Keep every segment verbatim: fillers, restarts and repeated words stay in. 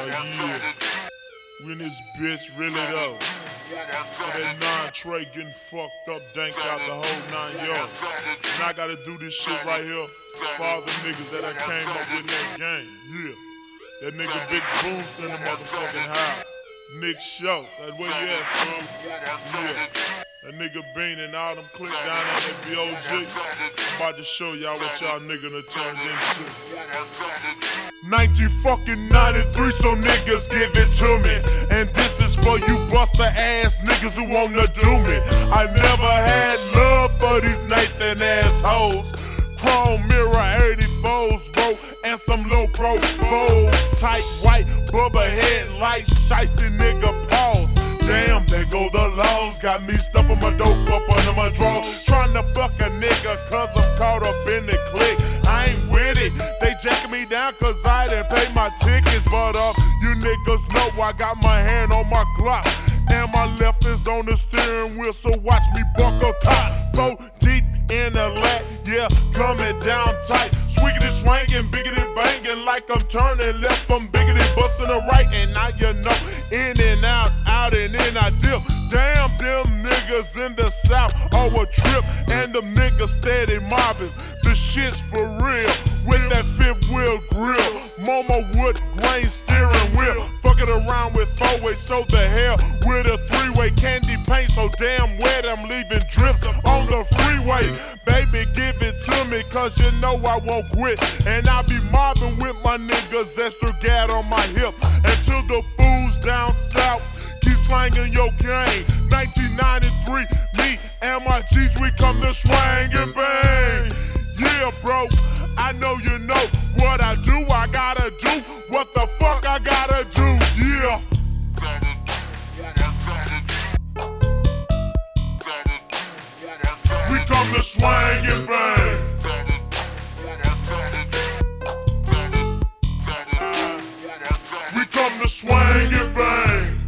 yeah. When this bitch really though. For that nine tray getting fucked up, dank out the whole nine yards. And I gotta do this shit right here for all the niggas that I came up with in that game, yeah. That nigga Big Booms in the motherfucking house. Nick Show, that's where you at, bro? Yeah. That nigga Bean and all them click down on that B O G. I'm about to show y'all what y'all nigga done turned into. nineteen fucking ninety-three, so niggas give it to me. And this is for you buster ass niggas who wanna do me. I never had love for these Nathan assholes. Chrome mirror eighty-fours, bro, and some low pro bowls. Tight white bubba headlights, shiesty nigga paws. Damn, there go the laws. Got me stuffing my dope up under my drawers. Trying to fuck a nigga cause I'm caught up in the clique. I ain't with it. They jacking me down cause I didn't pay my tickets. But uh, you niggas know I got my hand on my Glock. And my left is on the steering wheel, so watch me buck a cop. Throw deep in the lat, yeah, coming down tight. Swiggity swangin', biggity bangin', like I'm turning left, I'm biggity bustin' the right. And now you know, in and out, out and in I dip. Damn, them niggas in the south, oh a trip. And them niggas steady mobbing, the shit's for real. With that fifth wheel grill, Momo wood grain steering wheel. Fucking around with four-way, so the hell with a three-way. Candy paint so damn wet, I'm leaving drips on the freeway. Baby, give it to me, cause you know I won't quit. And I be mobbing with my niggas, extra gat on my hip. Until the fools down south keep slanging your game. nineteen ninety-three, me and my G's, we come to swang and bang. Yeah, bro, I know you know what I do. I gotta do what the fuck I gotta do, yeah. We come to swang and bang. We come to swang and bang.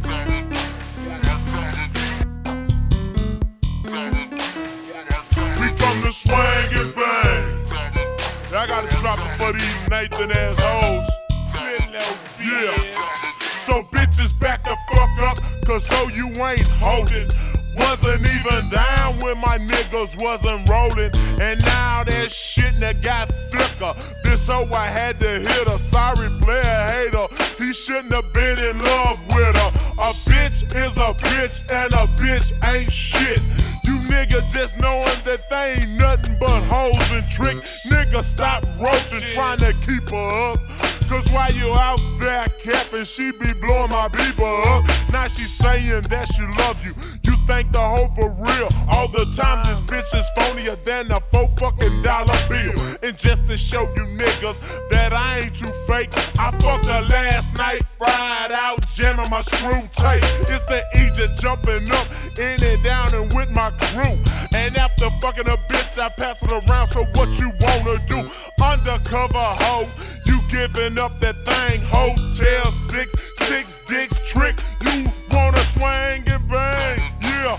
We come to swang and bang. I gotta drop it for these Nathan assholes. Yeah. So bitches back the fuck up, cause so you ain't holding. Wasn't even down when my niggas wasn't rolling. And now that shit that got thicker. This so I had to hit her. Sorry player hater, he shouldn't have been in love with her. A bitch is a bitch and a bitch ain't shit. You niggas just knowing that they ain't nothing but hoes and tricks. Nigga stop roaching, trying to keep her up. Cause while you out there capping, she be blowing my beeper up. Now she saying that she love you. You think the hoe for real all the time. This bitch is phonier than a four fucking dollar bill. And just to show you niggas that I ain't too fake, I fucked her last night, fried out, jamming my screw tape. It's the E just jumping up, in and down and with my crew. And after fucking a bitch, I pass it around, so what you wanna do? Undercover hoe, you giving up that thing, Hotel six, six dicks trick. You wanna swing and bang, yeah.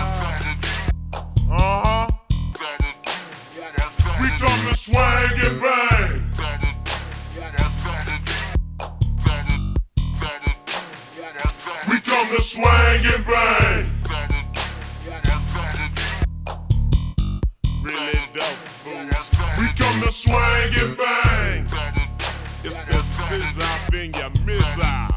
Uh-huh. We come to swing and bang. We come to swing and bang. Really dope fools. We come to swing and bang. It's the scissor in your missile.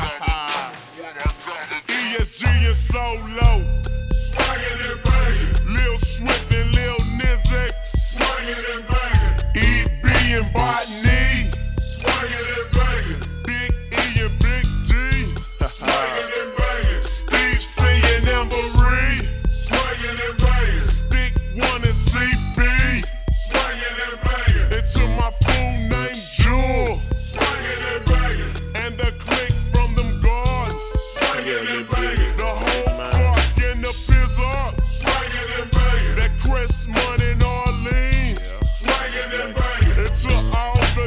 E S G and Solo, swinging and banging. Lil Swift and Lil Nizick, swinging and banging. E B and Botany, swinging and banging. Big E and Big D, swinging and banging. Steve C and Ambery, swinging and banging. Stick One and C B, swinging and banging. And to my full name Jewel, swinging and banging. And the click from them guards, swinging and banging. The whole park in the pizza, swinging and banging. That Chris Money in Orleans, swinging and banging. And to all the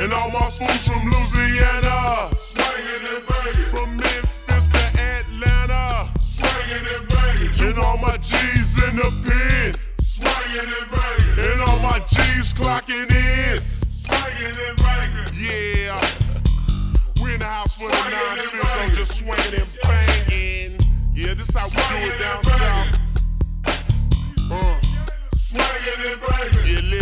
And all my fools from Louisiana, swinging and banging. From Memphis to Atlanta, swinging and banging. And all my G's in the pen, swinging and banging. And all my G's clocking in, swinging and banging. Yeah, we in the house for the nine fifths, I'm just swinging and banging. Yeah, this how we do it down south. Uh. Swinging and banging. Yeah,